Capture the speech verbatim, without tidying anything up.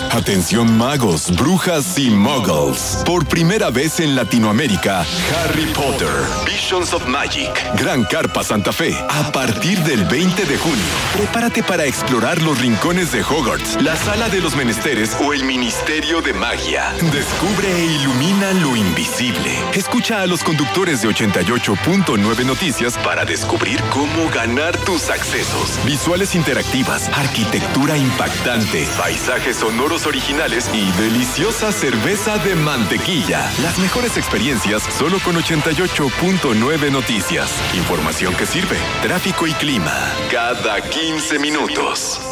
Atención magos, brujas y muggles. Por primera vez en Latinoamérica, Harry Potter, Visions of Magic, Gran Carpa Santa Fe. A partir del veinte de junio, prepárate para explorar los rincones de Hogwarts, la Sala de los Menesteres o el Ministerio de Magia. Descubre e ilumina lo invisible. Escucha a los conductores de ochenta y ocho punto nueve Noticias para descubrir cómo ganar tus accesos. Visuales interactivas, arquitectura impactante, paisajes sonoros originales y deliciosa cerveza de mantequilla. Las mejores experiencias solo con ochenta y ocho punto nueve Noticias. Información que sirve. Tráfico y clima cada quince minutos.